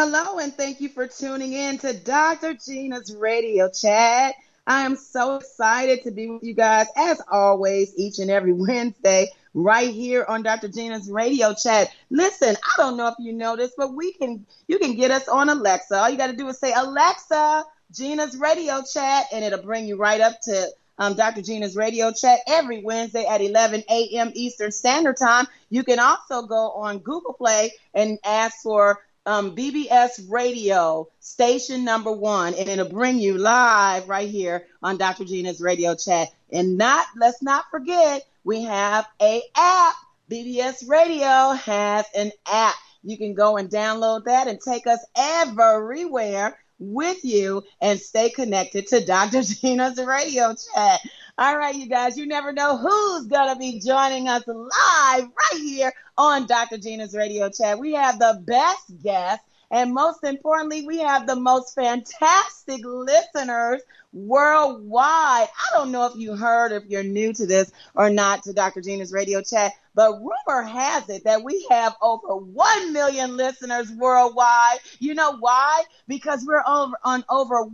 Hello, and thank you for tuning in to Dr. Gina's Radio Chat. I am so excited to be with you guys, as always, each and every Wednesday, right here on Dr. Gina's Radio Chat. Listen, I don't know if you know this, but you can get us on Alexa. All you got to do is say, Alexa, Gina's Radio Chat, and it'll bring you right up to Dr. Gina's Radio Chat every Wednesday at 11 a.m. Eastern Standard Time. You can also go on Google Play and ask for BBS Radio station number 1, and it'll bring you live right here on Dr. Gina's Radio Chat. And let's not forget, we have a app. BBS Radio has an app. You can go and download that and take us everywhere with you and stay connected to Dr. Gina's Radio Chat. All right, you guys, you never know who's going to be joining us live right here on Dr. Gina's Radio Chat. We have the best guests, and most importantly, we have the most fantastic listeners worldwide. I don't know if you heard, if you're new to this or not, to Dr. Gina's Radio Chat, but rumor has it that we have over 1 million listeners worldwide. You know why? Because we're on over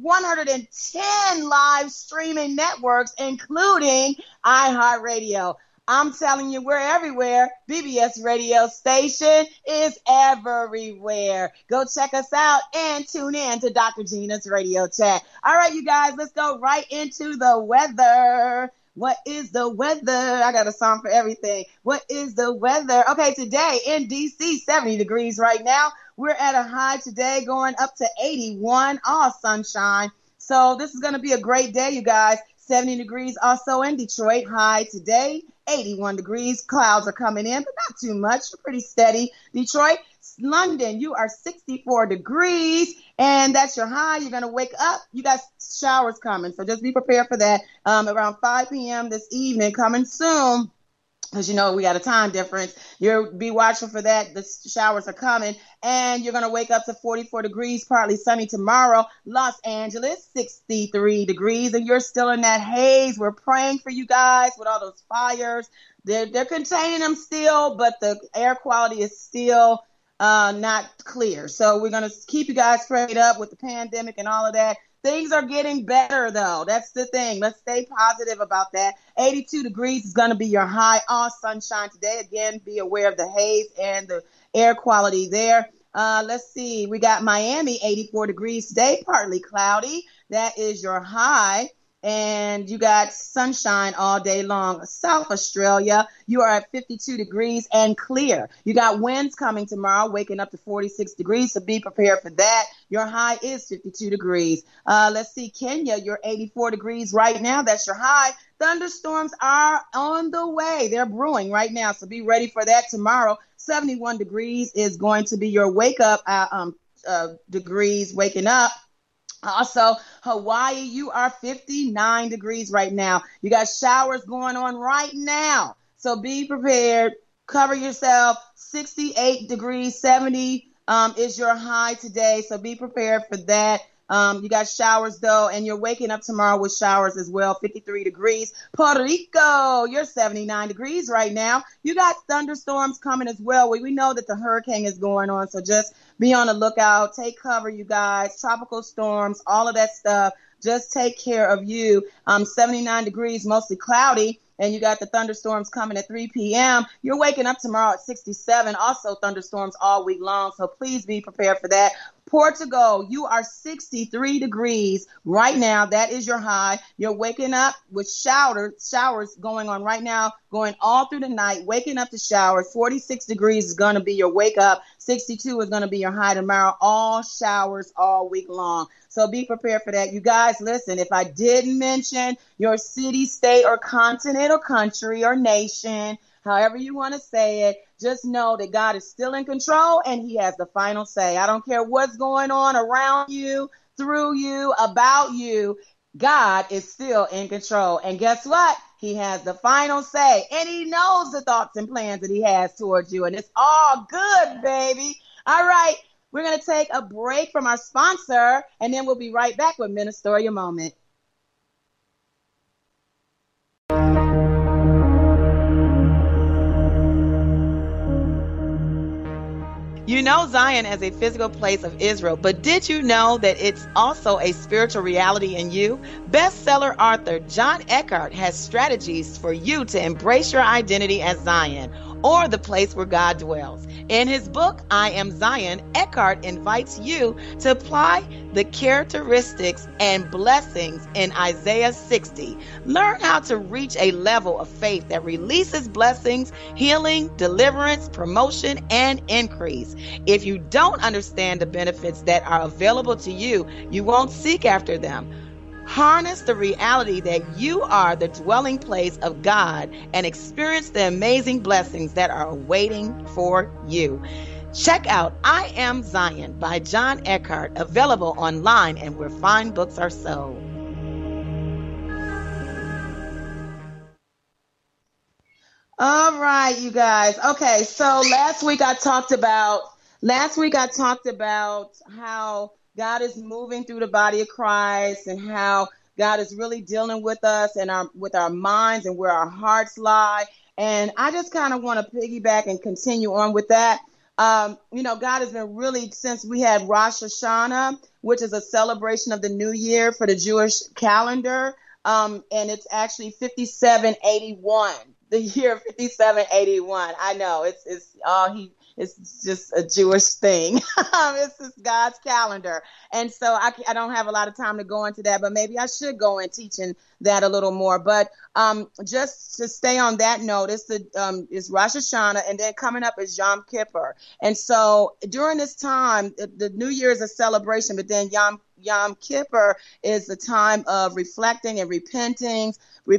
110 live streaming networks, including iHeartRadio. I'm telling you, we're everywhere. BBS radio station is everywhere. Go check us out and tune in to Dr. Gina's Radio Chat. All right, you guys, let's go right into the weather. What is the weather? I got a song for everything. What is the weather? Okay, today in DC, 70 degrees right now. We're at a high today going up to 81, all sunshine. So this is going to be a great day, you guys. 70 degrees also in Detroit, high today. 81 degrees. Clouds are coming in, but not too much. Pretty steady. Detroit, London, you are 64 degrees, and that's your high. You're going to wake up. You got showers coming, so just be prepared for that. Around 5 p.m. this evening, coming soon. Because, you know, we got a time difference. You'll be watching for that. The showers are coming. And you're going to wake up to 44 degrees, partly sunny tomorrow. Los Angeles, 63 degrees. And you're still in that haze. We're praying for you guys with all those fires. They're containing them still, but the air quality is still not clear. So we're going to keep you guys prayed up with the pandemic and all of that. Things are getting better, though. That's the thing. Let's stay positive about that. 82 degrees is going to be your high. All sunshine today. Again, be aware of the haze and the air quality there. Let's see. We got Miami, 84 degrees today, partly cloudy. That is your high. And you got sunshine all day long. South Australia, you are at 52 degrees and clear. You got winds coming tomorrow, waking up to 46 degrees, so be prepared for that. Your high is 52 degrees. Let's see, Kenya, you're 84 degrees right now. That's your high. Thunderstorms are on the way. They're brewing right now, so be ready for that tomorrow. 71 degrees is going to be your wake up degrees, waking up. Also, Hawaii, you are 59 degrees right now. You got showers going on right now. So be prepared. Cover yourself. 68 degrees, 70 is your high today. So be prepared for that. You got showers, though, and you're waking up tomorrow with showers as well, 53 degrees. Puerto Rico, you're 79 degrees right now. You got thunderstorms coming as well. We know that the hurricane is going on, so just be on the lookout. Take cover, you guys. Tropical storms, all of that stuff. Just take care of you. 79 degrees, mostly cloudy. And you got the thunderstorms coming at 3 p.m. You're waking up tomorrow at 67. Also thunderstorms all week long. So please be prepared for that. Portugal, you are 63 degrees right now. That is your high. You're waking up with showers going on right now, going all through the night, waking up to showers. 46 degrees is going to be your wake up. 62 is going to be your high tomorrow. All showers all week long. So be prepared for that. You guys, listen, if I didn't mention your city, state, or continent, or country, or nation, however you want to say it, just know that God is still in control and he has the final say. I don't care what's going on around you, through you, about you. God is still in control. And guess what? He has the final say. And he knows the thoughts and plans that he has towards you. And it's all good, baby. All right. We're going to take a break from our sponsor, and then we'll be right back with Ministerial Moment. You know Zion as a physical place of Israel, but did you know that it's also a spiritual reality in you? Bestseller author John Eckhart has strategies for you to embrace your identity as Zion, or the place where God dwells. In his book, I Am Zion, Eckhart invites you to apply the characteristics and blessings in Isaiah 60. Learn how to reach a level of faith that releases blessings, healing, deliverance, promotion, and increase. If you don't understand the benefits that are available to you, you won't seek after them. Harness the reality that you are the dwelling place of God and experience the amazing blessings that are waiting for you. Check out I Am Zion by John Eckhart, available online and where fine books are sold. All right, you guys. Okay, so last week I talked about how God is moving through the body of Christ and how God is really dealing with us and with our minds and where our hearts lie. And I just kind of want to piggyback and continue on with that. God has been really, since we had Rosh Hashanah, which is a celebration of the new year for the Jewish calendar. And it's actually 5781. The year 5781. I know it's just a Jewish thing. It's just God's calendar. And so I don't have a lot of time to go into that, but maybe I should go in teaching that a little more. But just to stay on that note, it's Rosh Hashanah, and then coming up is Yom Kippur. And so during this time, the New Year is a celebration, but then Yom Kippur is the time of reflecting and repenting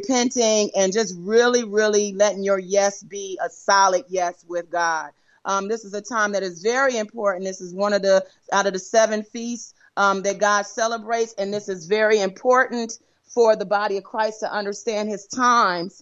and just really, really letting your yes be a solid yes with God. This is a time that is very important. This is one of out of the 7 feasts that God celebrates, and this is very important for the body of Christ to understand his times.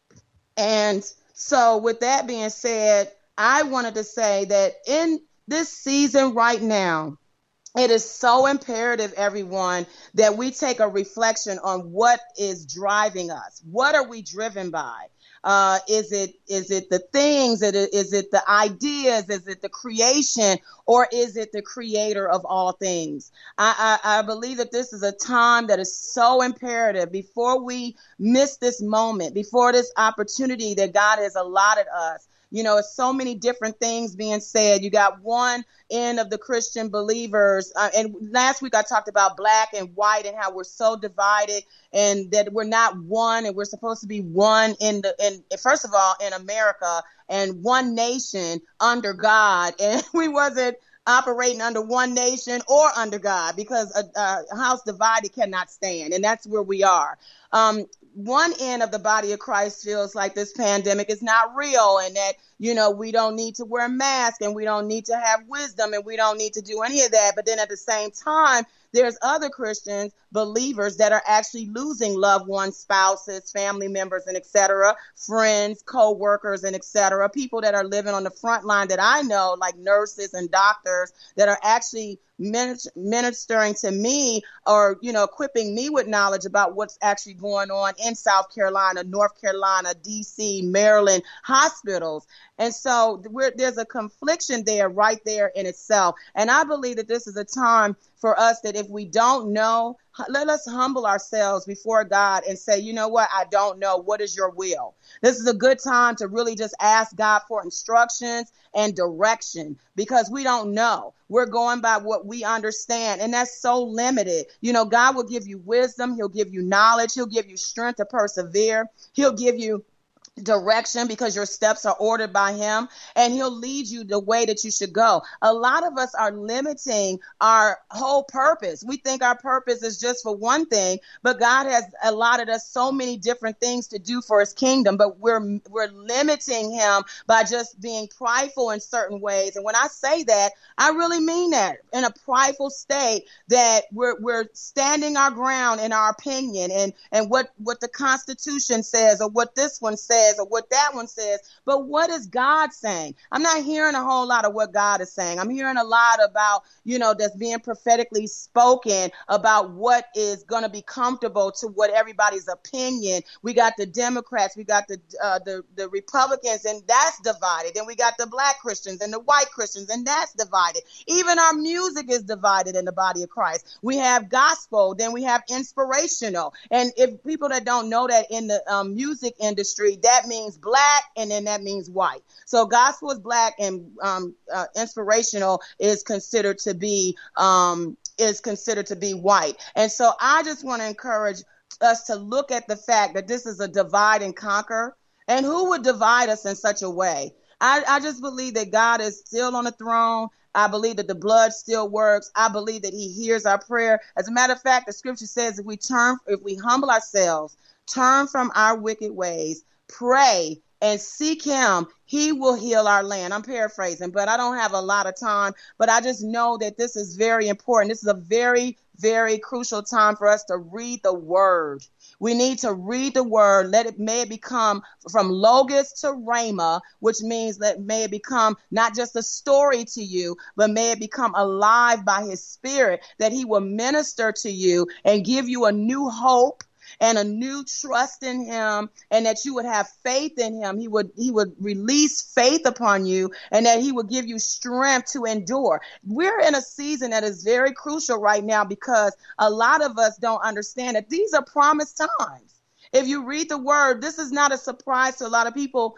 And so with that being said, I wanted to say that in this season right now, it is so imperative, everyone, that we take a reflection on what is driving us. What are we driven by? Is it the things? Is it the ideas? Is it the creation? Or is it the creator of all things? I believe that this is a time that is so imperative before we miss this moment, before this opportunity that God has allotted us. It's so many different things being said. You got one end of the Christian believers. And last week I talked about black and white and how we're so divided and that we're not one, and we're supposed to be one first of all, in America, and one nation under God. And we wasn't operating under one nation or under God, because a house divided cannot stand. And that's where we are. One end of the body of Christ feels like this pandemic is not real, and that, we don't need to wear masks, and we don't need to have wisdom, and we don't need to do any of that. But then at the same time, there's other Christians, believers, that are actually losing loved ones, spouses, family members, and et cetera, friends, co-workers, and et cetera, people that are living on the front line that I know, like nurses and doctors, that are actually ministering to me or, equipping me with knowledge about what's actually going on in South Carolina, North Carolina, DC, Maryland, hospitals. And so there's a confliction there right there in itself. And I believe that this is a time for us that if we don't know, let us humble ourselves before God and say, you know what? I don't know. What is your will? This is a good time to really just ask God for instructions and direction, because we don't know. We're going by what we understand, and that's so limited. God will give you wisdom. He'll give you knowledge. He'll give you strength to persevere. He'll give you direction because your steps are ordered by him, and he'll lead you the way that you should go. A lot of us are limiting our whole purpose. We think our purpose is just for one thing, but God has allotted us so many different things to do for his kingdom, but we're limiting him by just being prideful in certain ways. And when I say that, I really mean that, in a prideful state, that we're standing our ground in our opinion and what the Constitution says or what this one says. says or what that one says, but what is God saying? I'm not hearing a whole lot of what God is saying. I'm hearing a lot about, that's being prophetically spoken about what is going to be comfortable to what everybody's opinion. We got the Democrats, we got the Republicans, and that's divided. Then we got the Black Christians and the white Christians, and that's divided. Even our music is divided in the body of Christ. We have gospel, then we have inspirational. And if people that don't know that in the music industry, that means black and then that means white. So gospel is black and inspirational is considered to be white. And so I just want to encourage us to look at the fact that this is a divide and conquer. And who would divide us in such a way? I just believe that God is still on the throne. I believe that the blood still works. I believe that he hears our prayer. As a matter of fact, the scripture says if we humble ourselves, turn from our wicked ways, pray, and seek him, he will heal our land. I'm paraphrasing, but I don't have a lot of time. But I just know that this is very important. This is a very, very crucial time for us to read the word. We need to read the word. May it become from logos to rhema, which means may it become not just a story to you, but may it become alive by his spirit, that he will minister to you and give you a new hope and a new trust in him, and that you would have faith in him. He would release faith upon you, and that he would give you strength to endure. We're in a season that is very crucial right now because a lot of us don't understand that these are promised times. If you read the word, this is not a surprise to a lot of people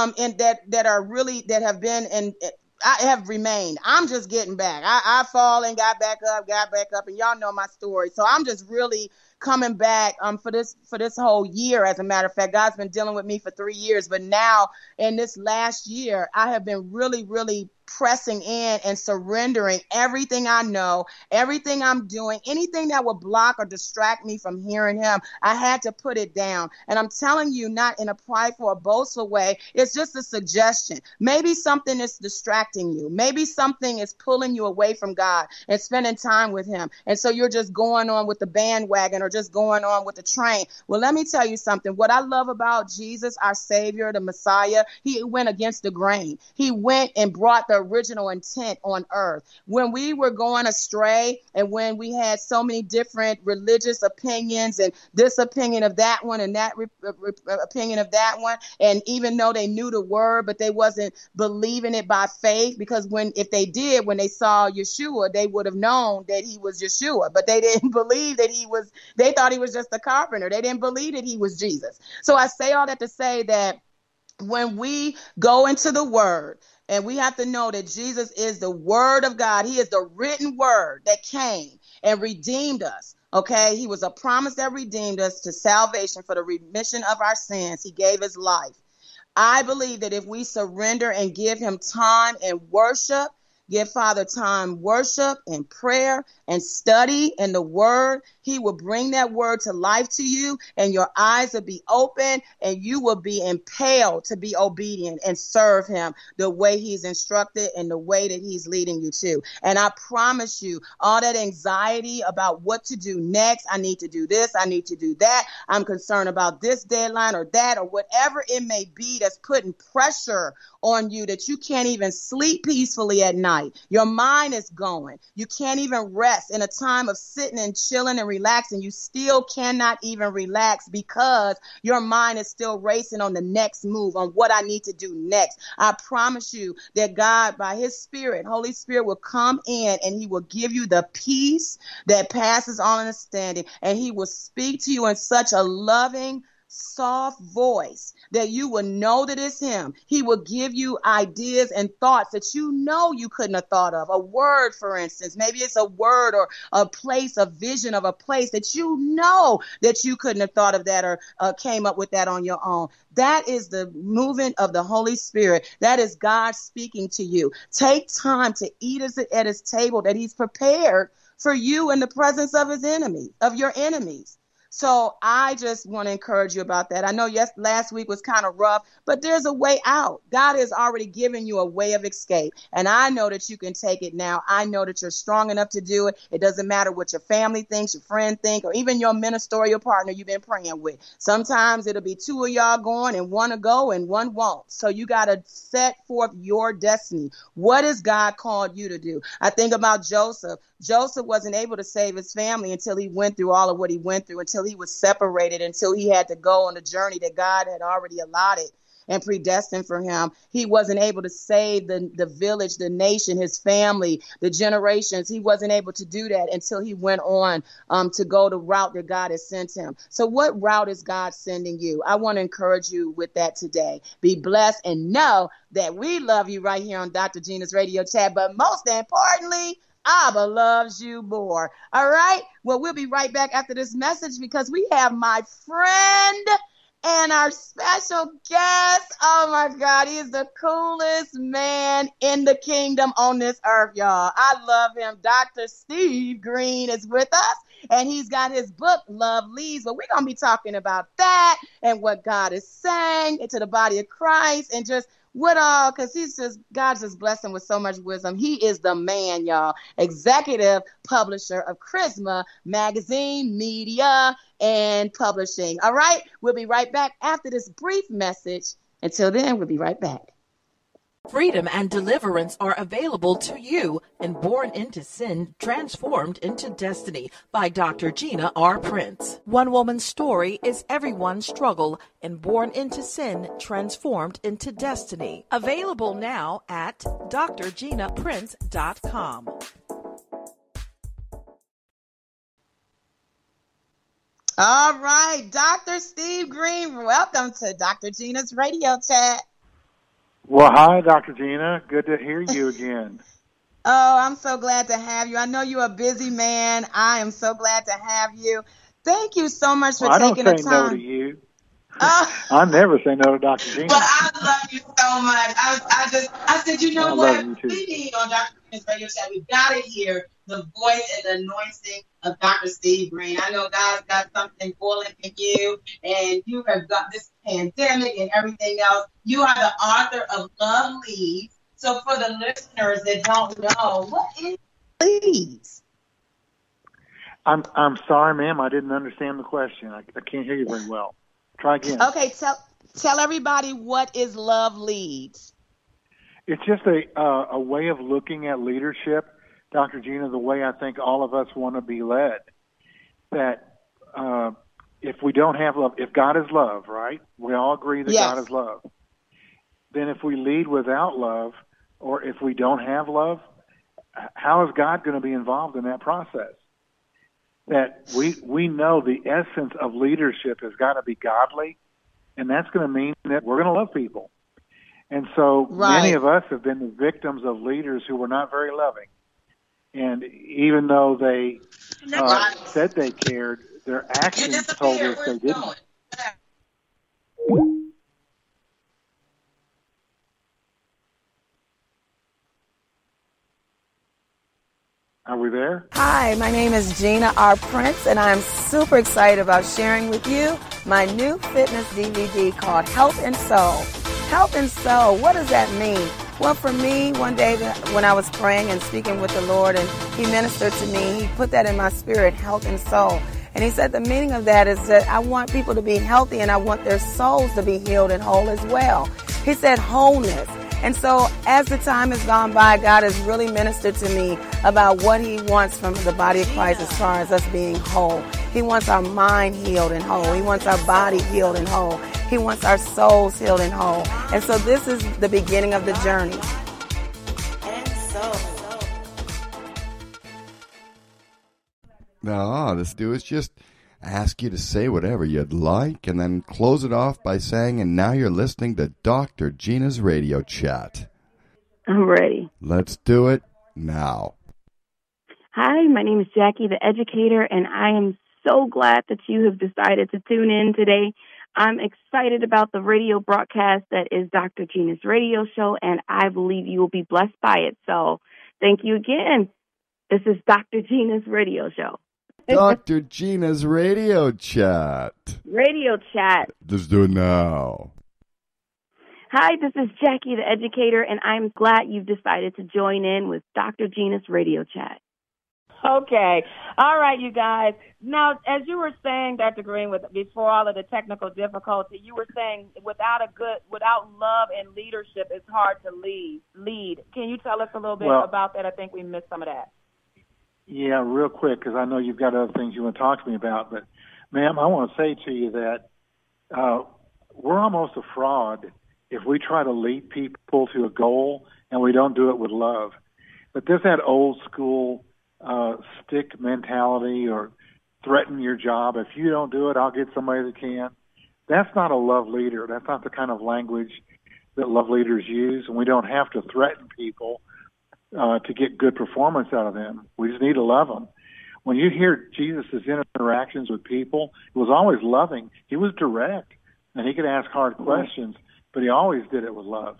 that have been in. I have remained. I'm just getting back. I fall and got back up, and y'all know my story. So I'm just really coming back for this whole year. As a matter of fact, God's been dealing with me for 3 years, but now in this last year, I have been really, really pressing in and surrendering everything I know, everything I'm doing, anything that would block or distract me from hearing him. I had to put it down. And I'm telling you, not in a prideful or boastful way. It's just a suggestion. Maybe something is distracting you. Maybe something is pulling you away from God and spending time with him. And so you're just going on with the bandwagon or just going on with the train. Well, let me tell you something. What I love about Jesus, our Savior, the Messiah, he went against the grain. He went and brought the original intent on earth. When we were going astray and when we had so many different religious opinions and this opinion of that one and that opinion of that one, and even though they knew the word, but they wasn't believing it by faith, because when they saw Yeshua, they would have known that he was Yeshua, but they didn't believe that they thought he was just a carpenter. They didn't believe that he was Jesus. So I say all that to say that when we go into the word, and we have to know that Jesus is the word of God. He is the written word that came and redeemed us. Okay, he was a promise that redeemed us to salvation for the remission of our sins. He gave his life. I believe that if we surrender and give him time and worship, give Father time, worship and prayer and study in the word, he will bring that word to life to you, and your eyes will be open and you will be impelled to be obedient and serve him the way he's instructed and the way that he's leading you to. And I promise you, all that anxiety about what to do next, I need to do this, I need to do that, I'm concerned about this deadline or that, or whatever it may be that's putting pressure on you that you can't even sleep peacefully at night. Your mind is going. You can't even rest in a time of sitting and chilling and relaxing. You still cannot even relax because your mind is still racing on the next move, on what I need to do next. I promise you that God, by his Spirit, Holy Spirit, will come in and he will give you the peace that passes all understanding. And he will speak to you in such a loving, soft voice that you will know that it's him. He will give you ideas and thoughts that you couldn't have thought of. A word, for instance, maybe it's a word or a place, a vision of a place that that you couldn't have thought of that or came up with that on your own. That is the movement of the Holy Spirit. That is God speaking to you. Take time to eat at his table that he's prepared for you in the presence of his enemies, of your enemies. So I just want to encourage you about that. I know last week was kind of rough, but there's a way out. God has already given you a way of escape. And I know that you can take it now. I know that you're strong enough to do it. It doesn't matter what your family thinks, your friend think, or even your ministerial partner you've been praying with. Sometimes it'll be two of y'all going and one will go and one won't. So you got to set forth your destiny. What has God called you to do? I think about Joseph. Joseph wasn't able to save his family until he went through all of what he went through, until he was separated, until he had to go on the journey that God had already allotted and predestined for him. He wasn't able to save the village, the nation, his family, the generations. He wasn't able to do that until he went on to go the route that God has sent him. So what route is God sending you? I want to encourage you with that today. Be blessed and know that we love you right here on Dr. Gina's Radio Chat. But most importantly, Abba loves you more. All right? Well, we'll be right back after this message because we have my friend and our special guest. Oh my God, he is the coolest man in the kingdom on this earth, y'all. I love him. Dr. Steve Green is with us, and he's got his book, Love Leads. But we're going to be talking about that and what God is saying into the body of Christ and just what all, because God's just blessed him with so much wisdom. He is the man, y'all. Executive publisher of Charisma Magazine, Media, and Publishing. All right, we'll be right back after this brief message. Until then, we'll be right back. Freedom and deliverance are available to you in Born into Sin, Transformed into Destiny by Dr. Gina R. Prince. One woman's story is everyone's struggle in Born into Sin, Transformed into Destiny. Available now at drginaprince.com. All right, Dr. Steve Green, welcome to Dr. Gina's Radio Chat. Well, hi, Dr. Gina. Good to hear you again. Oh, I'm so glad to have you. I know you're a busy man. I am so glad to have you. Thank you so much for taking the time. I don't say no to you. I never say no to Dr. Gina. But I love you so much. I said, you know what? We need on Dr. Gina's Radio Chat, we've got to hear the voice and the anointing of Dr. Steve Green. I know God's got something boiling in you, and you have got this pandemic and everything else. You are the author of Love Leads. So for the listeners that don't know, what is Leads? I'm sorry, ma'am. I didn't understand the question. I can't hear you very well. Try again. Okay, tell everybody what is Love Leads. It's just a way of looking at leadership, Dr. Gina, the way I think all of us want to be led. That if we don't have love, if God is love, right? We all agree that yes. God is love. Then if we lead without love, or if we don't have love, how is God going to be involved in that process? That we know the essence of leadership has got to be godly, and that's going to mean that we're going to love people. And so many of us have been the victims of leaders who were not very loving. And even though they said they cared, their actions told us they didn't. Are we there? Hi, my name is Gina R. Prince, and I'm super excited about sharing with you my new fitness DVD called Health and Soul. Health and Soul, what does that mean? Well, for me, one day when I was praying and speaking with the Lord, and He ministered to me, He put that in my spirit, health and soul. And He said the meaning of that is that I want people to be healthy, and I want their souls to be healed and whole as well. He said wholeness. And so as the time has gone by, God has really ministered to me about what He wants from the body of Christ as far as us being whole. He wants our mind healed and whole. He wants our body healed and whole. He wants our souls healed and whole. And so this is the beginning of the journey. No, this dude is just ask you to say whatever you'd like and then close it off by saying, and now you're listening to Dr. Gina's Radio Chat. I'm ready. Let's do it now. Hi, my name is Jackie, the educator, and I am so glad that you have decided to tune in today. I'm excited about the radio broadcast that is Dr. Gina's radio show, and I believe you will be blessed by it. So thank you again. This is Dr. Gina's radio show. Dr. Gina's Radio Chat. Radio Chat. Let's do it now. Hi, this is Jackie, the educator, and I'm glad you've decided to join in with Dr. Gina's Radio Chat. Okay. All right, you guys. Now, as you were saying, Dr. Green, before all of the technical difficulty, you were saying without love and leadership, it's hard to lead. Can you tell us a little bit about that? I think we missed some of that. Yeah, real quick, because I know you've got other things you want to talk to me about. But, ma'am, I want to say to you that we're almost a fraud if we try to lead people to a goal and we don't do it with love. But there's that old school stick mentality or threaten your job. If you don't do it, I'll get somebody that can. That's not a love leader. That's not the kind of language that love leaders use, and we don't have to threaten people to get good performance out of them. We just need to love them. When you hear Jesus' interactions with people, it was always loving. He was direct, and he could ask hard questions, but he always did it with love.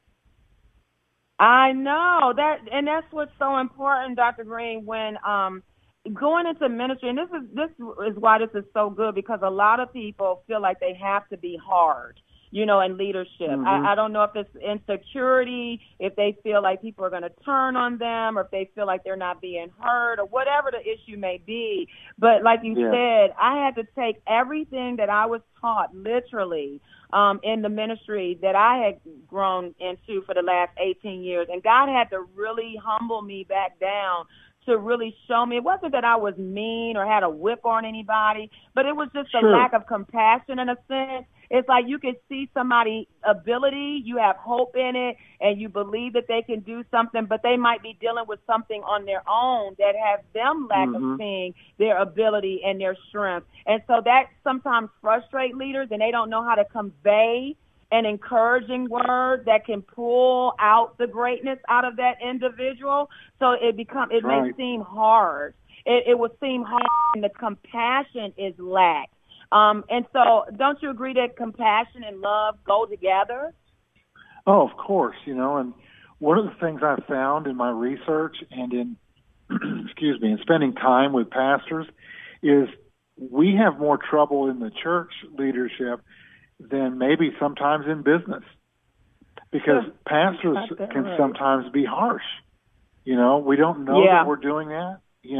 I know that, and that's what's so important, Dr. Green, when going into ministry. And this is why this is so good, because a lot of people feel like they have to be hard, in leadership. Mm-hmm. I don't know if it's insecurity, if they feel like people are going to turn on them, or if they feel like they're not being heard, or whatever the issue may be. But like you said, I had to take everything that I was taught literally in the ministry that I had grown into for the last 18 years. And God had to really humble me back down to really show me. It wasn't that I was mean or had a whip on anybody, but it was just a lack of compassion in a sense. It's like you can see somebody's ability, you have hope in it, and you believe that they can do something, but they might be dealing with something on their own that has them lack of seeing their ability and their strength. And so that sometimes frustrates leaders, and they don't know how to convey an encouraging word that can pull out the greatness out of that individual. So it may seem hard. It will seem hard, and the compassion is lacked. And so don't you agree that compassion and love go together? Oh, of course, and one of the things I've found in my research and in, in spending time with pastors is we have more trouble in the church leadership than maybe sometimes in business, because pastors can sometimes be harsh. We don't know that we're doing that,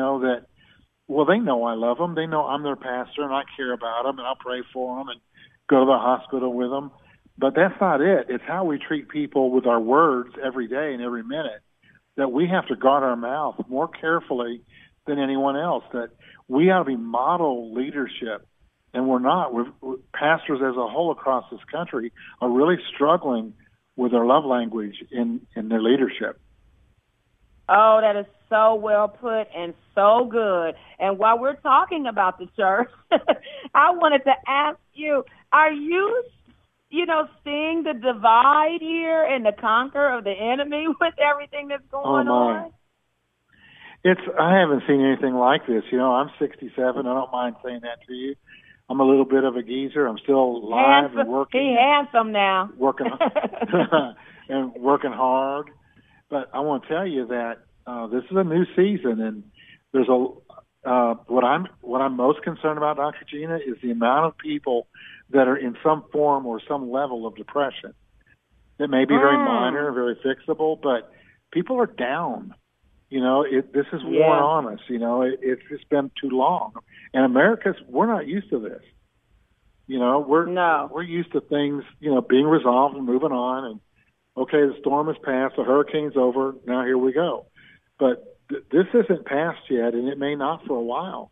they know I love them. They know I'm their pastor and I care about them and I'll pray for them and go to the hospital with them. But that's not it. It's how we treat people with our words every day and every minute that we have to guard our mouth more carefully than anyone else, that we ought to be model leadership. And we're not. Pastors as a whole across this country are really struggling with their love language in their leadership. Oh, that is so well put and so good. And while we're talking about the church, I wanted to ask you, are you, seeing the divide here and the conquer of the enemy with everything that's going on? I haven't seen anything like this. I'm 67. I don't mind saying that to you. I'm a little bit of a geezer. I'm still alive and working. He's handsome now. Working and working hard. But I want to tell you that this is a new season, and there's what I'm most concerned about, Dr. Gina, is the amount of people that are in some form or some level of depression. It may be very minor, very fixable, but people are down. This is worn on us. It's just been too long. And we're not used to this. We're used to things, being resolved and moving on. And okay, the storm has passed, the hurricane's over. Now here we go. But this isn't past yet, and it may not for a while.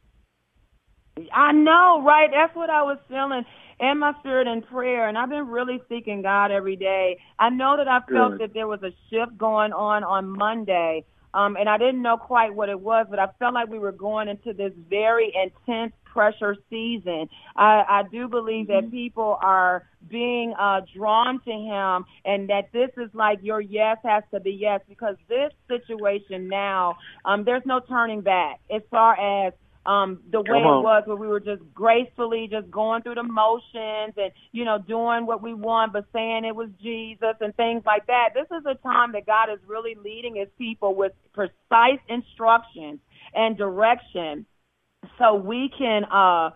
I know, right? That's what I was feeling in my spirit in prayer, and I've been really seeking God every day. I know that I felt that there was a shift going on Monday. And I didn't know quite what it was, but I felt like we were going into this very intense pressure season. I do believe that people are being drawn to him, and that this is like your yes has to be yes, because this situation now, there's no turning back as far as the way it was, where we were just gracefully just going through the motions and, doing what we want, but saying it was Jesus and things like that. This is a time that God is really leading his people with precise instructions and direction so we can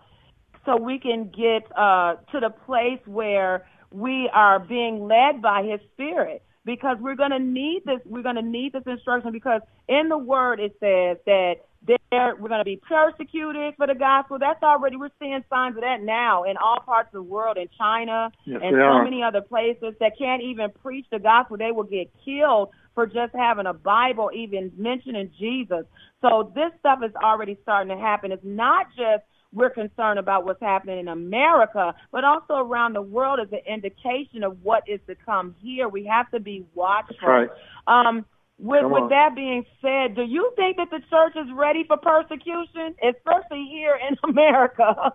get to the place where we are being led by His Spirit, because we're going to need this. We're going to need this instruction, because in the Word it says that we're going to be persecuted for the gospel. That's already, we're seeing signs of that now in all parts of the world, in China and so many other places that can't even preach the gospel. They will get killed for just having a Bible, even mentioning Jesus. So this stuff is already starting to happen. It's not just we're concerned about what's happening in America, but also around the world as an indication of what is to come here. We have to be watchful. That's right. With that being said, do you think that the church is ready for persecution, especially here in America?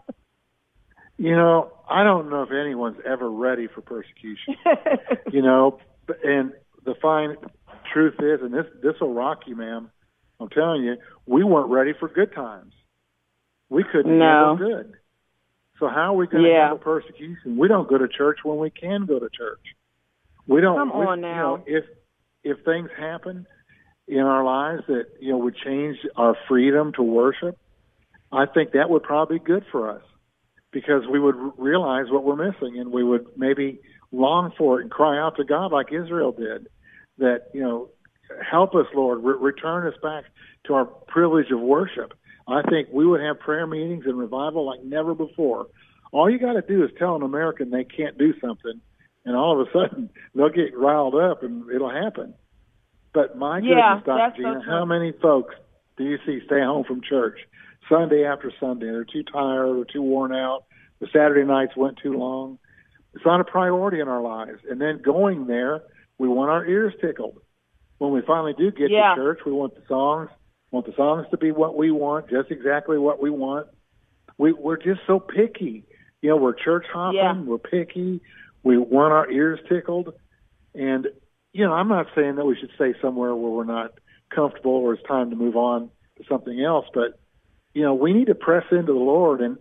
You know, I don't know if anyone's ever ready for persecution. You know, and the fine truth is, and this will rock you, ma'am, I'm telling you, we weren't ready for good times. We couldn't handle good. So how are we going to handle persecution? We don't go to church when we can go to church. We don't. Come on now. You know, if things happen in our lives that, you know, would change our freedom to worship, I think that would probably be good for us, because we would realize what we're missing, and we would maybe long for it and cry out to God like Israel did, that, you know, help us, Lord, return us back to our privilege of worship. I think we would have prayer meetings and revival like never before. All you got to do is tell an American they can't do something, and all of a sudden they'll get riled up and it'll happen. But my goodness, Dr. Gina, how many folks do you see stay home from church Sunday after Sunday? They're too tired, they're too worn out. The Saturday nights went too long. It's not a priority in our lives. And then going there, we want our ears tickled. When we finally do get to church, we want the songs to be what we want, just exactly what we want. We're just so picky. You know, we're church hopping, we're picky, we want our ears tickled. And, you know, I'm not saying that we should stay somewhere where we're not comfortable or it's time to move on to something else, but, you know, we need to press into the Lord. And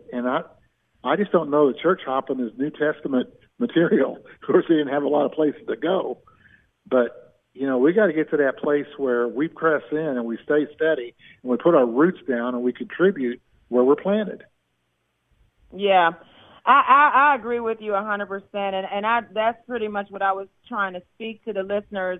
I just don't know that church hopping is New Testament material. Of course, we didn't have a lot of places to go. But, you know, we got to get to that place where we press in and we stay steady and we put our roots down and we contribute where we're planted. Yeah. I agree with you 100%, and that's pretty much what I was trying to speak to the listeners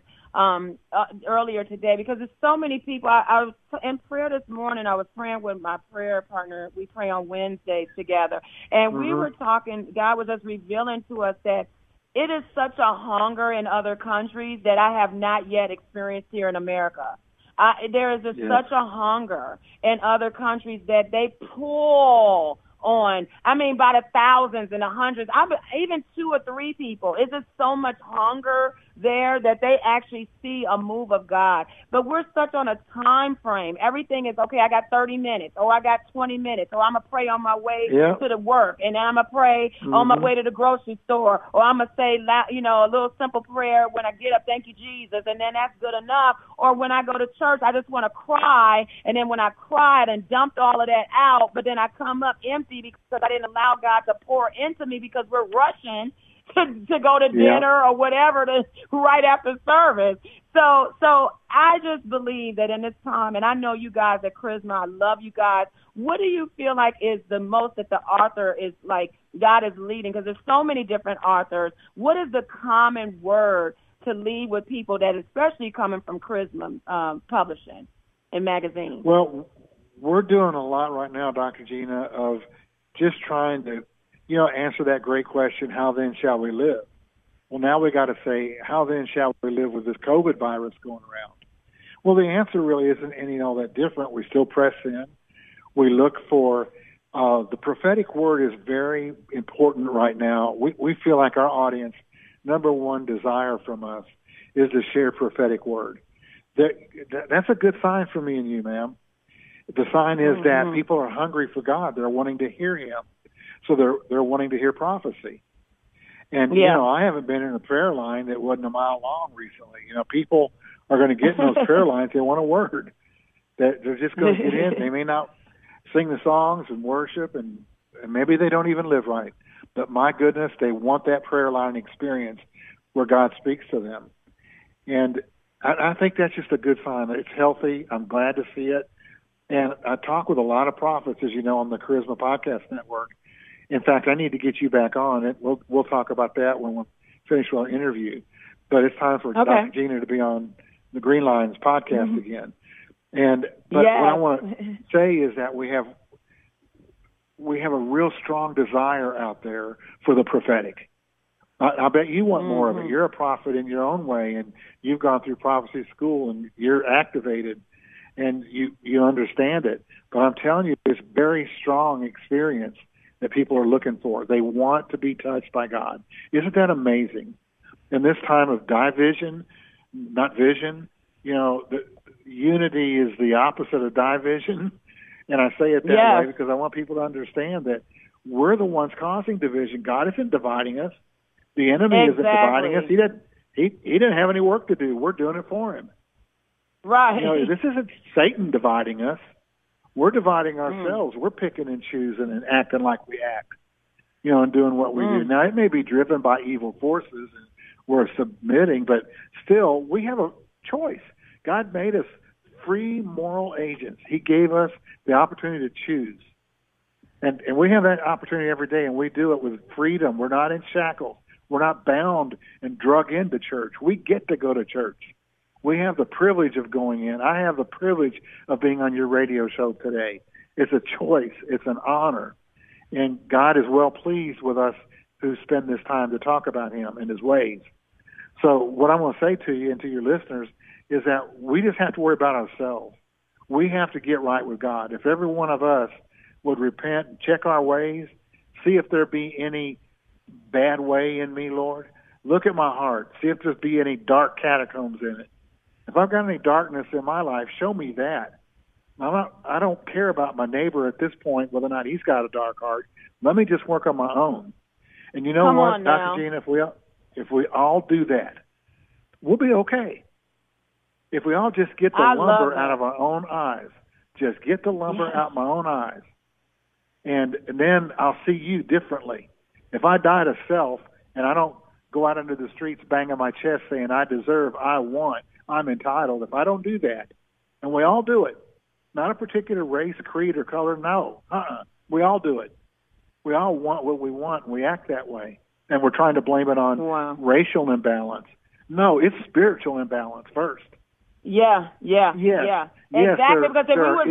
earlier today, because there's so many people. I was in prayer this morning. I was praying with my prayer partner. We pray on Wednesdays together, and we were talking. God was just revealing to us that it is such a hunger in other countries that I have not yet experienced here in America. There is such a hunger in other countries that they pull on, I mean, by the thousands and the hundreds, even 2 or 3 people. It's just so much hunger there that they actually see a move of God. But we're such on a time frame. Everything is, okay, I got 30 minutes, or I got 20 minutes, or I'm going to pray on my way to the work, and then I'm going to pray on my way to the grocery store, or I'm going to say, you know, a little simple prayer when I get up, thank you, Jesus, and then that's good enough. Or when I go to church, I just want to cry, and then when I cried and dumped all of that out, but then I come up empty because I didn't allow God to pour into me because we're rushing to go to dinner or whatever right after service. So I just believe that in this time, and I know you guys at Charisma, I love you guys. What do you feel like is the most that the author is like God is leading? Because there's so many different authors. What is the common word to lead with people that, especially coming from Charisma Publishing and magazine? Well, we're doing a lot right now, Dr. Gina, of just trying to, you know, answer that great question, how then shall we live? Well, now we got to say, how then shall we live with this COVID virus going around? Well, the answer really isn't any all that different. We still press in. We look for the prophetic word is very important right now. We feel like our audience, number one desire from us is to share prophetic word. That's a good sign for me and you, ma'am. The sign is that people are hungry for God. They're wanting to hear Him. So they're wanting to hear prophecy. And, you know, I haven't been in a prayer line that wasn't a mile long recently. You know, people are going to get in those prayer lines. They want a word. They're just going to get in. They may not sing the songs and worship, and maybe they don't even live right. But my goodness, they want that prayer line experience where God speaks to them. And I think that's just a good sign. It's healthy. I'm glad to see it. And I talk with a lot of prophets, as you know, on the Charisma Podcast Network. In fact, I need to get you back on it. We'll talk about that when we finish our interview. But it's time for Dr. Gina to be on the Green Lines podcast again. But what I want to say is that we have a real strong desire out there for the prophetic. I bet you want more of it. You're a prophet in your own way, and you've gone through prophecy school, and you're activated, and you understand it. But I'm telling you, it's very strong experience that people are looking for. They want to be touched by God. Isn't that amazing? In this time of division, not vision, the unity is the opposite of division. And I say it that way because I want people to understand that we're the ones causing division. God isn't dividing us. The enemy isn't dividing us. He didn't have any work to do. We're doing it for him. Right. This isn't Satan dividing us. We're dividing ourselves. We're picking and choosing and acting like we act, and doing what we do. Now, it may be driven by evil forces and we're submitting, but still, we have a choice. God made us free moral agents. He gave us the opportunity to choose. And we have that opportunity every day, and we do it with freedom. We're not in shackles. We're not bound and drug into church. We get to go to church. We have the privilege of going in. I have the privilege of being on your radio show today. It's a choice. It's an honor. And God is well pleased with us who spend this time to talk about him and his ways. So what I want to say to you and to your listeners is that we just have to worry about ourselves. We have to get right with God. If every one of us would repent and check our ways, see if there be any bad way in me, Lord. Look at my heart. See if there be any dark catacombs in it. If I've got any darkness in my life, show me that. I don't care about my neighbor at this point, whether or not he's got a dark heart. Let me just work on my own. And you know Come what, on Dr. now. Gina, if we all do that, we'll be okay. If we all just get the lumber out of our own eyes, just get the lumber out my own eyes, and then I'll see you differently. If I die to self and I don't go out into the streets banging my chest saying I deserve, I want, I'm entitled, if I don't do that, and we all do it, not a particular race, creed, or color, no, we all do it. We all want what we want, and we act that way. And we're trying to blame it on racial imbalance. No, it's spiritual imbalance first. Yeah. Exactly, because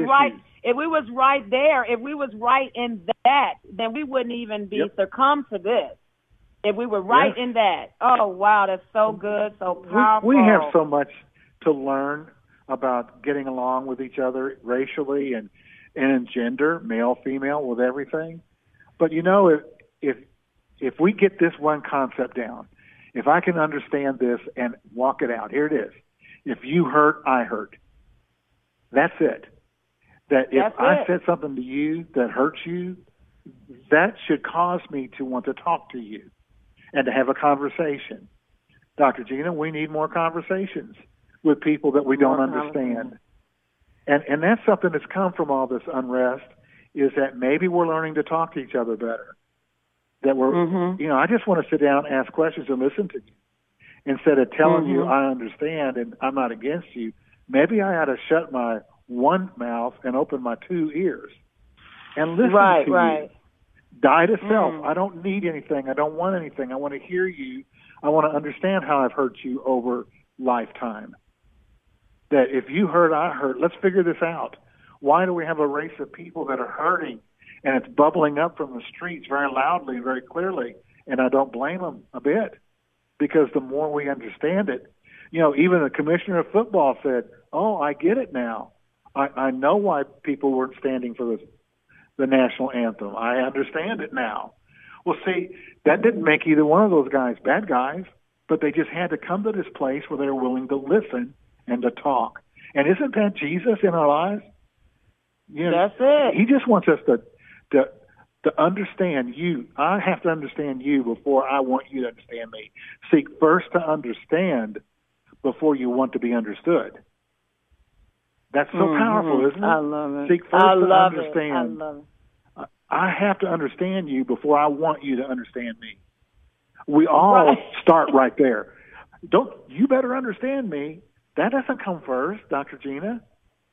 if we was right there, if we was right in that, then we wouldn't even be succumbed to this. If we were right in that. Oh, wow, that's so good, so powerful. We have so much to learn about getting along with each other racially and in gender, male, female, with everything. But if we get this one concept down, if I can understand this and walk it out, here it is. If you hurt, I hurt. That's it. I said something to you that hurts you, that should cause me to want to talk to you and to have a conversation. Dr. Gina, we need more conversations with people that we don't understand. And that's something that's come from all this unrest, is that maybe we're learning to talk to each other better. That we're, I just want to sit down, ask questions, and listen to you. Instead of telling you I understand and I'm not against you, maybe I ought to shut my one mouth and open my two ears and listen to you. Die to self. I don't need anything. I don't want anything. I want to hear you. I want to understand how I've hurt you over lifetime. That if you hurt, I hurt. Let's figure this out. Why do we have a race of people that are hurting and it's bubbling up from the streets very loudly, very clearly, and I don't blame them a bit, because the more we understand it, even the commissioner of football said, oh, I get it now. I know why people weren't standing for the national anthem. I understand it now. Well, see, that didn't make either one of those guys bad guys, but they just had to come to this place where they were willing to listen and to talk. And isn't that Jesus in our lives? That's it. He just wants us to understand you. I have to understand you before I want you to understand me. Seek first to understand before you want to be understood. That's so powerful, isn't it? I love it. Seek first to understand. I love it. I have to understand you before I want you to understand me. We all start right there. You better understand me. That doesn't come first, Dr. Gina.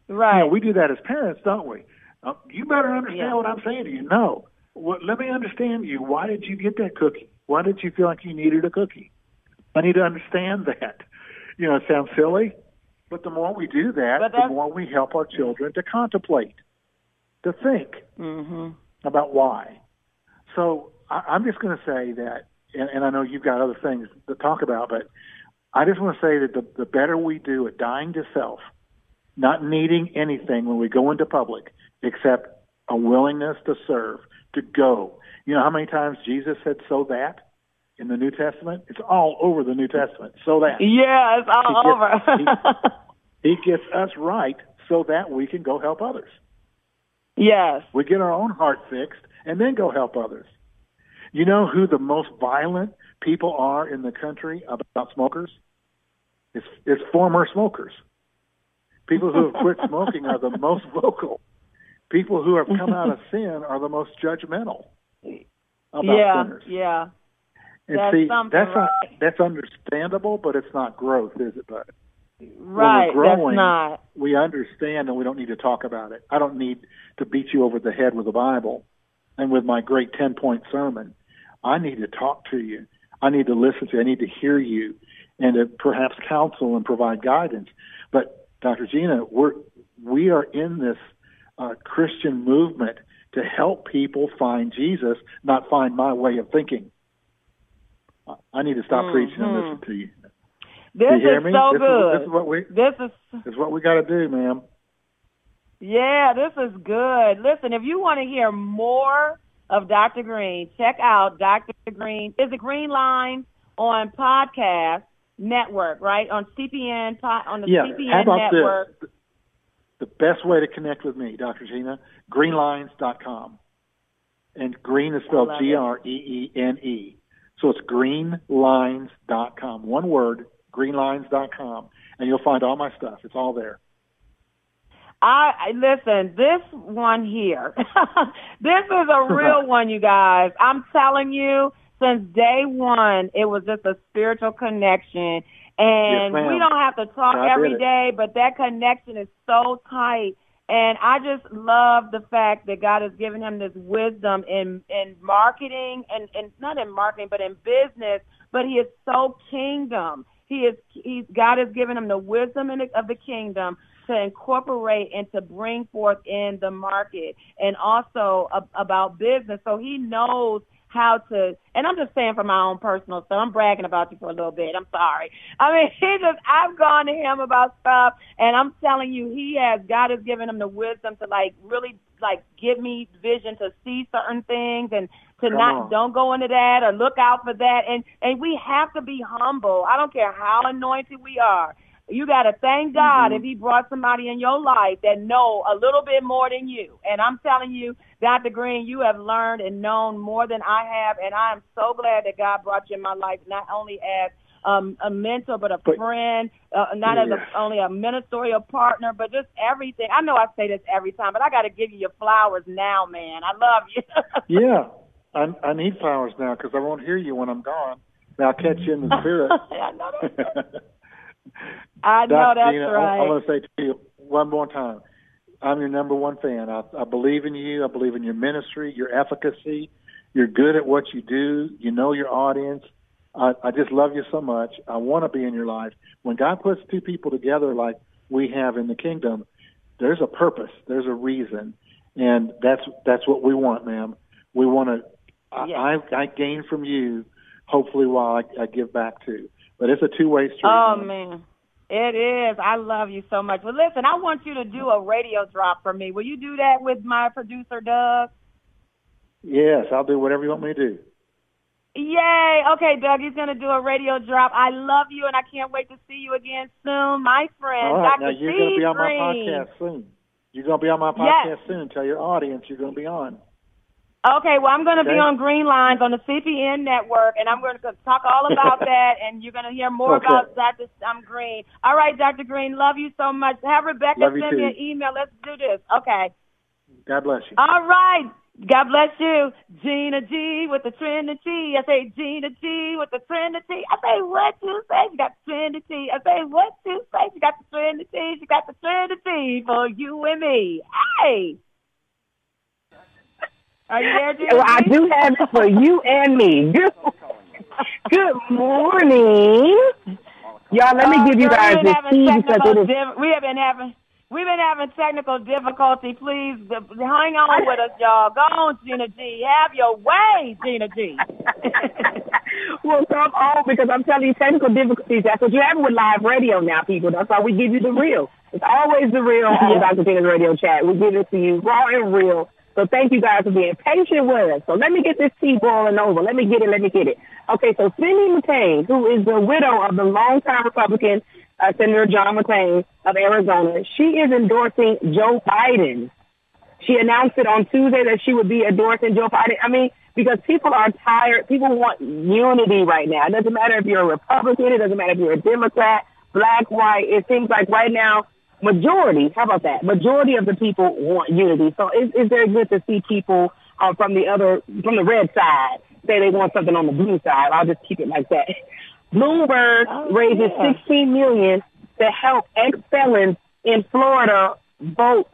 Right. You know, we do that as parents, don't we? You better understand what I'm saying to you. No. Let me understand you. Why did you get that cookie? Why did you feel like you needed a cookie? I need to understand that. You know, it sounds silly, but the more we do that, the more we help our children to contemplate, to think about why. So I'm just going to say that, and I know you've got other things to talk about, but I just want to say that the better we do at dying to self, not needing anything when we go into public except a willingness to serve, to go. You know how many times Jesus said, so that, in the New Testament? It's all over the New Testament, so that. Yeah, it's all over. He gets us right so that we can go help others. Yes. We get our own heart fixed and then go help others. You know who the most violent people are in the country about smokers? It's former smokers. People who have quit smoking are the most vocal. People who have come out of sin are the most judgmental about sinners. Yeah. And that's understandable, but it's not growth, is it, bud? Right, when we're growing, that's not. We understand and we don't need to talk about it. I don't need to beat you over the head with the Bible and with my great 10-point sermon. I need to talk to you. I need to listen to you. I need to hear you and to perhaps counsel and provide guidance. But, Dr. Gina, we are in this Christian movement to help people find Jesus, not find my way of thinking. I need to stop preaching and listen to you. This you hear is me? so this good. This is what we got to do, ma'am. Yeah, this is good. Listen, if you want to hear more of Dr. Green, check out Dr. Green. Is it Green Lines on Podcast Network, right? On CPN, on the CPN how about Network. This? The best way to connect with me, Dr. Gina, greenlines.com. And green is spelled Greene. So it's greenlines.com. One word, greenlines.com. And you'll find all my stuff. It's all there. Listen, this one here, this is a real one, you guys. I'm telling you, since day one, it was just a spiritual connection. And we don't have to talk every day, but that connection is so tight. And I just love the fact that God has given him this wisdom in marketing and not in marketing, but in business. But he is so kingdom. God has given him the wisdom of the kingdom to incorporate and to bring forth in the market, and also about business. So he knows how to, and I'm just saying from my own personal stuff, I'm bragging about you for a little bit. I'm sorry. I mean, I've gone to him about stuff, and I'm telling you, God has given him the wisdom to really give me vision to see certain things and to don't go into that or look out for that. And we have to be humble. I don't care how anointed we are. You got to thank God if he brought somebody in your life that know a little bit more than you. And I'm telling you, Dr. Green, you have learned and known more than I have, and I am so glad that God brought you in my life, not only as a mentor, but a friend, not as only a ministerial partner, but just everything. I know I say this every time, but I got to give you your flowers now, man. I love you. Yeah, I need flowers now because I won't hear you when I'm gone. I'll catch you in the spirit. I know that's I know that's Gina, right. I want to say to you one more time, I'm your number one fan. I believe in you. I believe in your ministry, your efficacy. You're good at what you do. You know your audience. I just love you so much. I want to be in your life. When God puts two people together like we have in the kingdom, there's a purpose. There's a reason. And that's what we want, ma'am. We want to I gain from you, hopefully, while I give back too. But it's a two-way street. Oh, man. It is. I love you so much. Well, listen, I want you to do a radio drop for me. Will you do that with my producer, Doug? Yes, I'll do whatever you want me to do. Yay. Okay, Doug, he's going to do a radio drop. I love you, and I can't wait to see you again soon. My friend, all right, Dr. now you're going to be on my podcast soon. You're going to be on my podcast soon. Tell your audience you're going to be on. Okay, well, I'm going to be on Green Lines on the CPN network, and I'm going to talk all about that, and you're going to hear more about Dr. Green. All right, Dr. Green, love you so much. Have Rebecca send me an email. Let's do this. Okay. God bless you. All right. God bless you. Gina G with the Trinity. I say Gina G with the Trinity. I say what you say. She got the Trinity. I say what you say. She got the Trinity. She got the Trinity for you and me. Hey. Are you there, Gina? Well, I do have it for you and me. Good morning. Y'all, let me give you guys this tea because we've been having technical difficulty. Please hang on with us, y'all. Go on, Gina G. Have your way, Gina G. Well, come on, because I'm telling you, technical difficulties, that's what you have with live radio now, people. That's why we give you the real. It's always the real on Dr. Gina's Radio Chat. We give it to you raw and real. So thank you guys for being patient with us. So let me get this tea boiling over. Let me get it. Okay, so Cindy McCain, who is the widow of the longtime Republican Senator John McCain of Arizona, she is endorsing Joe Biden. She announced it on Tuesday that she would be endorsing Joe Biden. I mean, because people are tired. People want unity right now. It doesn't matter if you're a Republican. It doesn't matter if you're a Democrat, black, white. It seems like right now, majority of the people want unity. So it's very good to see people from the red side say they want something on the blue side. I'll just keep it like that. Bloomberg raises $16 million to help ex-felons in Florida vote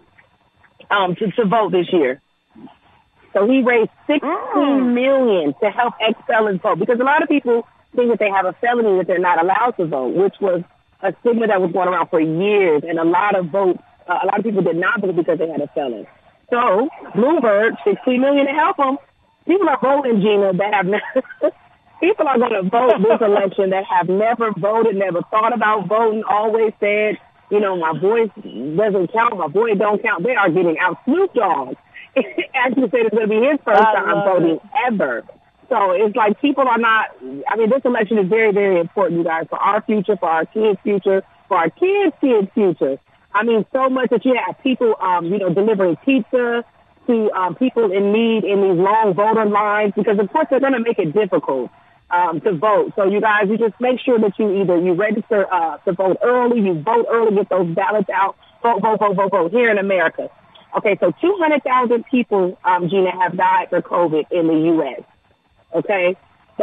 to vote this year. So he raised $16 million to help ex-felons vote, because a lot of people think that they have a felony that they're not allowed to vote, which was a stigma that was going around for years, and a lot of people did not vote because they had a felony. So Bloomberg, $16 million to help them. People are voting, Gina, that have never. People are going to vote this election that have never voted, never thought about voting, always said, my voice doesn't count, my voice don't count. They are getting out. Snoop Dogg actually said it's going to be his first time voting ever. So it's like people are not, this election is very, very important, you guys, for our future, for our kids' future, for our kids' future. So much that you have people, delivering pizza to people in need in these long voter lines, because, of course, they're going to make it difficult to vote. So, you guys, you just make sure that you register to vote early, you vote early, get those ballots out, vote here in America. Okay, so 200,000 people, Gina, have died for COVID in the U.S., okay?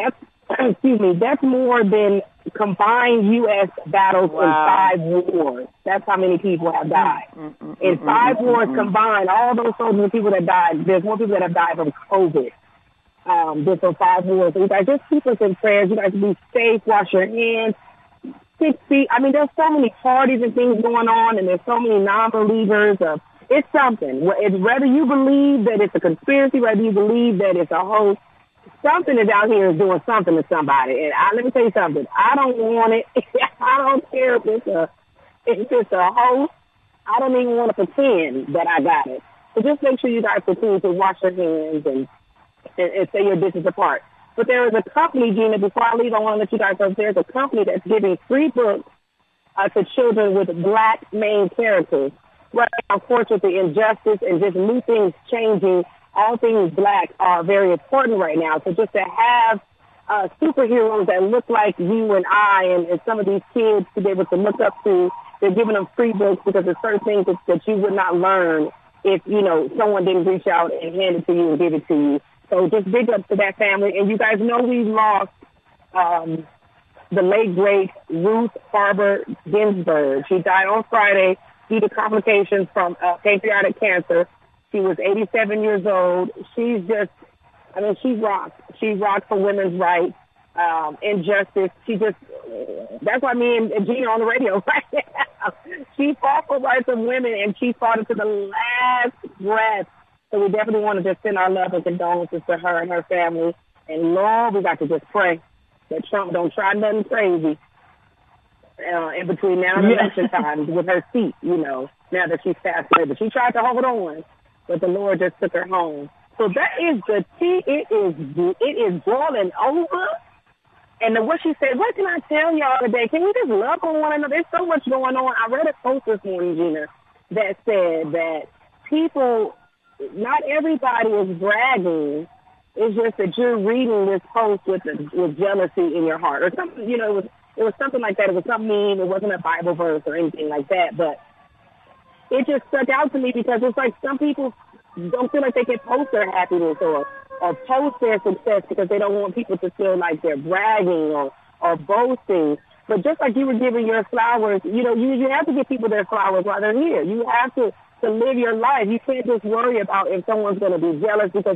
That's more than combined U.S. battles in 5 wars. That's how many people have died. In 5 wars combined, all those soldiers and people that died, there's more people that have died from COVID than from 5 wars. So you guys, just keep us in prayers. You guys be safe, wash your hands, 6 feet. There's so many parties and things going on, and there's so many non-believers. It's something. Whether you believe that it's a conspiracy, whether you believe that it's a hoax, something is out here is doing something to somebody. And let me tell you something. I don't want it. I don't care if it's a hoax. I don't even want to pretend that I got it. So just make sure you guys continue to wash your hands and stay your distance apart. But there is a company, Gina, before I leave, I want to let you guys know there's a company that's giving free books to children with black main characters. Right now, of course, with the injustice and just new things changing, all things black are very important right now. So just to have superheroes that look like you and I and some of these kids to be able to look up to, they're giving them free books because there's certain things that you would not learn if, someone didn't reach out and hand it to you and give it to you. So just big up to that family. And you guys know we lost the late, great Ruth Farber Ginsburg. She died on Friday due to complications from pancreatic cancer. She was 87 years old. She's just, she rocked. She rocked for women's rights, injustice. That's why me and Gina on the radio right now. She fought for rights of women, and she fought it to the last breath. So we definitely want to just send our love and condolences to her and her family. And Lord, we got to just pray that Trump don't try nothing crazy in between now and election time with her seat, now that she's passed away. But she tried to hold on, but the Lord just took her home. So that is the tea. It is boiling over. And what she said, what can I tell y'all today? Can we just love on one another? There's so much going on. I read a post this morning, Gina, that said that people, not everybody is bragging. It's just that you're reading this post with jealousy in your heart or something. It was something like that. It was something mean. It wasn't a Bible verse or anything like that. But it just stuck out to me because it's like some people don't feel like they can post their happiness or post their success because they don't want people to feel like they're bragging or boasting. But just like you were giving your flowers, you know, you have to give people their flowers while they're here. You have to live your life. You can't just worry about if someone's going to be jealous because,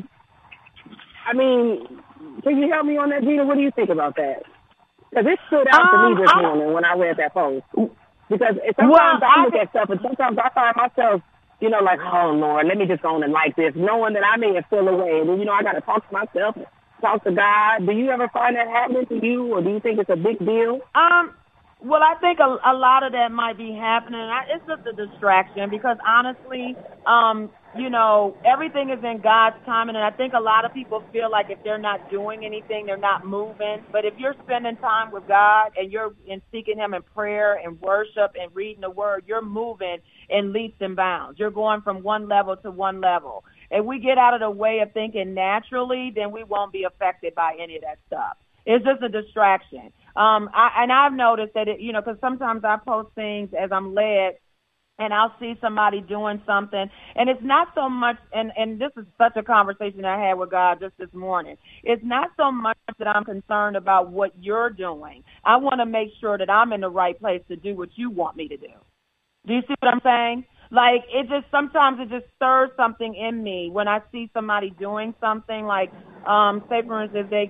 I mean, can you help me on that, Gina? What do you think about that? Because it stood out to me this morning when I read that post. Because sometimes I look at stuff and sometimes I find myself, you know, like, oh, Lord, let me just go on and like this, knowing that I may have fell away. And then, you know, I got to talk to myself, talk to God. Do you ever find that happening to you, or do you think it's a big deal? Well, I think a lot of that might be happening. It's just a distraction because, honestly, you know, everything is in God's timing, and I think a lot of people feel like if they're not doing anything, they're not moving. But if you're spending time with God and you're seeking Him in prayer and worship and reading the Word, you're moving in leaps and bounds. You're going from one level to one level. If we get out of the way of thinking naturally, then we won't be affected by any of that stuff. It's just a distraction. I've noticed that, you know, because sometimes I post things as I'm led, and I'll see somebody doing something, and it's not so much, and this is such a conversation I had with God just this morning. It's not so much that I'm concerned about what you're doing. I want to make sure that I'm in the right place to do what you want me to do. Do you see what I'm saying? Like, sometimes it just stirs something in me when I see somebody doing something like, say, for instance, they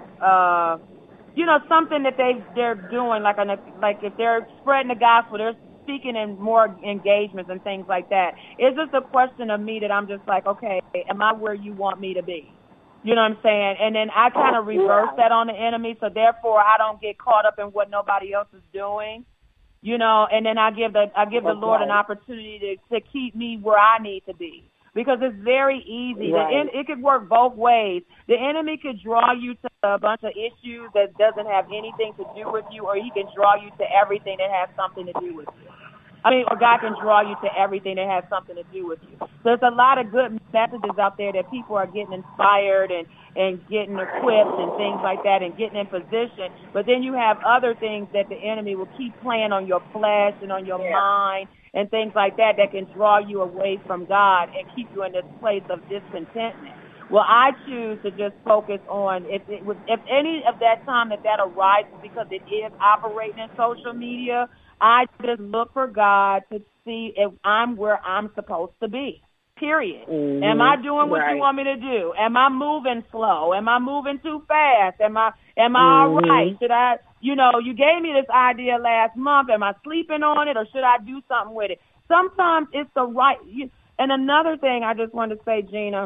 got, you know, something that they're doing, like if they're spreading the gospel, they're speaking in more engagements and things like that. It's just a question of me that I'm just like, okay, am I where you want me to be? You know what I'm saying? And then I kind of reverse that on the enemy, so therefore I don't get caught up in what nobody else is doing. You know, and then I give the Lord an opportunity to keep me where I need to be. Because it's very easy. Right. It could work both ways. The enemy could draw you to a bunch of issues that doesn't have anything to do with you, or he can draw you to everything that has something to do with you. I mean, or God can draw you to everything that has something to do with you. So there's a lot of good messages out there that people are getting inspired and getting equipped and things like that and getting in position. But then you have other things that the enemy will keep playing on your flesh and on your mind and things like that can draw you away from God and keep you in this place of discontentment. Well, I choose to just focus on if any of that time that arises because it is operating in social media, I just look for God to see if I'm where I'm supposed to be, period. Mm-hmm. Am I doing what you want me to do? Am I moving slow? Am I moving too fast? Am I all right? Should I, you know, you gave me this idea last month. Am I sleeping on it, or should I do something with it? Sometimes it's the right. And another thing I just wanted to say, Gina,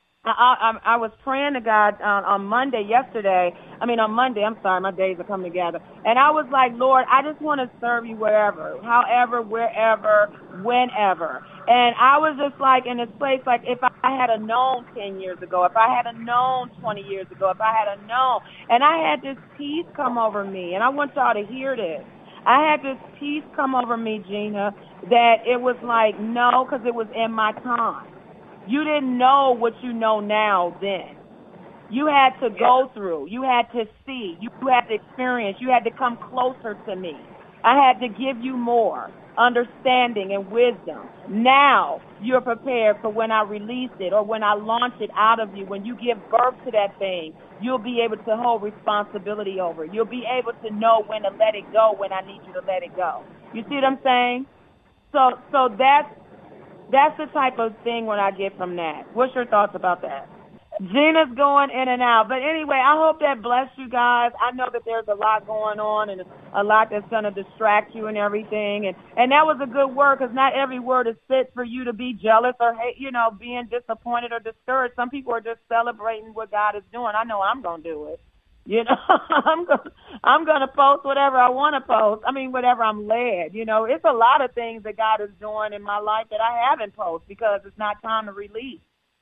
I was praying to God on Monday, on Monday, I'm sorry, my days are coming together. And I was like, Lord, I just want to serve you wherever, however, wherever, whenever. And I was just like in this place, like if I had known 10 years ago, if I had known 20 years ago, if I had known, and I had this peace come over me, and I want y'all to hear this. I had this peace come over me, Gina, that it was like, no, because it was in my time. You didn't know what you know now then. You had to go through. You had to see. You had to experience. You had to come closer to me. I had to give you more understanding and wisdom. Now you're prepared for when I release it or when I launch it out of you. When you give birth to that thing, you'll be able to hold responsibility over it. You'll be able to know when to let it go when I need you to let it go. You see what I'm saying? So that's the type of thing what I get from that. What's your thoughts about that? Gina's going in and out. But anyway, I hope that blessed you guys. I know that there's a lot going on and a lot that's going to distract you and everything. And that was a good word because not every word is fit for you to be jealous or, being disappointed or discouraged. Some people are just celebrating what God is doing. I know I'm going to do it. I'm going to post whatever I want to post. I mean, whatever I'm led. It's a lot of things that God is doing in my life that I haven't posted because it's not time to release.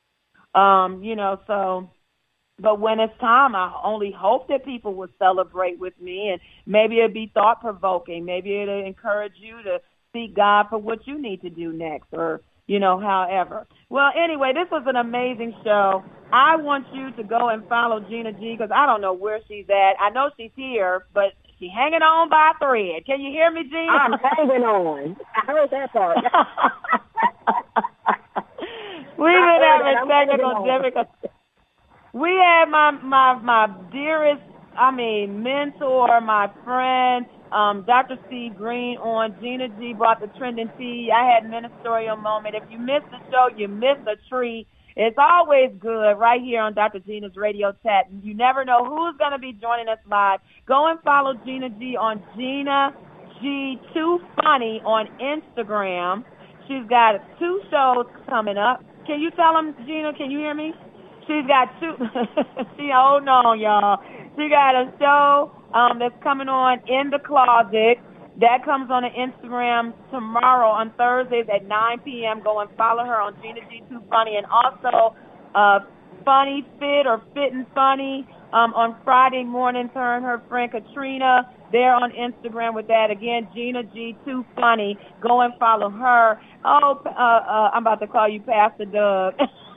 But when it's time, I only hope that people will celebrate with me, and maybe it'll be thought-provoking. Maybe it'll encourage you to seek God for what you need to do next or, however. Well, anyway, this was an amazing show. I want you to go and follow Gina G because I don't know where she's at. I know she's here, but she's hanging on by a thread. Can you hear me, Gina? I'm hanging on. I heard that part. been having technical difficulties. We had my dearest, mentor, my friend, Dr. Steve Green on. Gina G brought the trending tea. I had ministerial moment. If you missed the show, you missed a treat. It's always good right here on Dr. Gina's Radio Chat. You never know who's going to be joining us live. Go and follow Gina G on Gina G Too Funny on Instagram. She's got 2 shows coming up. Can you tell them, Gina? Can you hear me? She's got 2. Hold on, y'all. She got a show that's coming on In the Closet. That comes on the Instagram tomorrow on Thursdays at 9 p.m. Go and follow her on Gina G Too Funny. And also Funny Fit or Fit and Funny on Friday mornings, her and her friend Katrina. They're on Instagram with that. Again, Gina G Too Funny. Go and follow her. I'm about to call you Pastor Doug.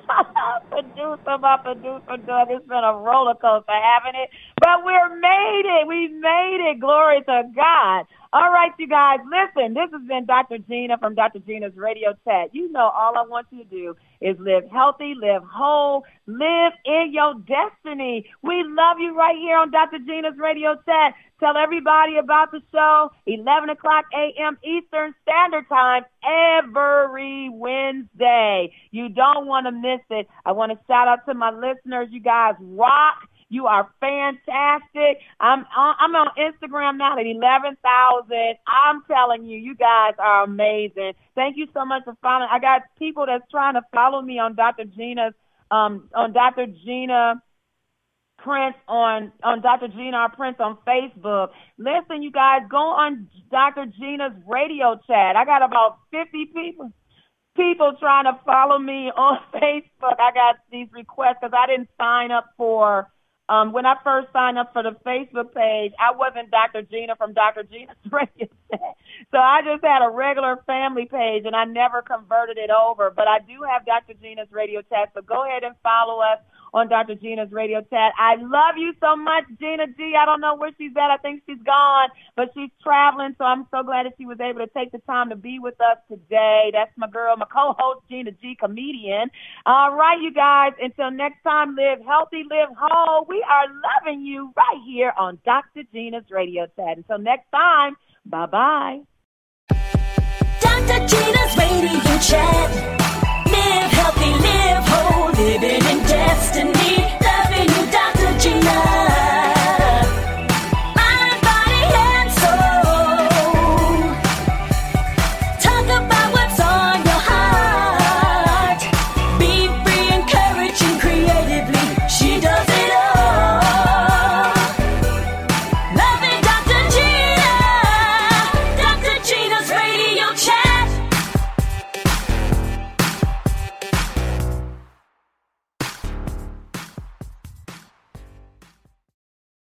My producer Doug. It's been a roller coaster, haven't it? But we made it. We made it. Glory to God. All right, you guys, listen, this has been Dr. Gina from Dr. Gina's Radio Chat. You know all I want you to do is live healthy, live whole, live in your destiny. We love you right here on Dr. Gina's Radio Chat. Tell everybody about the show, 11 o'clock a.m. Eastern Standard Time every Wednesday. You don't want to miss it. I want to shout out to my listeners. You guys rock. You are fantastic. I'm on Instagram now at 11,000. I'm telling you, you guys are amazing. Thank you so much for following. I got people that's trying to follow me on Dr. Gina's, on Dr. Gina Prince on Dr. Gina R. Prince on Facebook. Listen, you guys, go on Dr. Gina's Radio Chat. I got about 50 people trying to follow me on Facebook. I got these requests because I didn't sign up for. When I first signed up for the Facebook page, I wasn't Dr. Gina from Dr. Gina's Radio Chat. So I just had a regular family page, and I never converted it over. But I do have Dr. Gina's Radio Chat, so go ahead and follow us on Dr. Gina's Radio Chat. I love you so much, Gina G. I don't know where she's at. I think she's gone, but she's traveling, so I'm so glad that she was able to take the time to be with us today. That's my girl, my co-host, Gina G, comedian. All right, you guys, until next time, live healthy, live whole. We are loving you right here on Dr. Gina's Radio Chat. Until next time, bye-bye. Dr. Gina's Radio Chat. Live healthy, live whole, living in destiny.